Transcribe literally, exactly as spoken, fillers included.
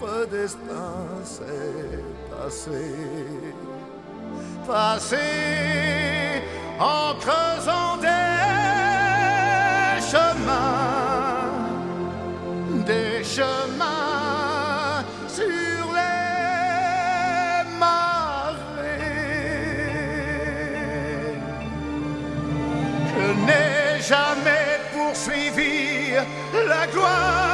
notre destin s'est passé, passé en creusant des chemins, des chemins sur les marées. Je n'ai jamais poursuivi la gloire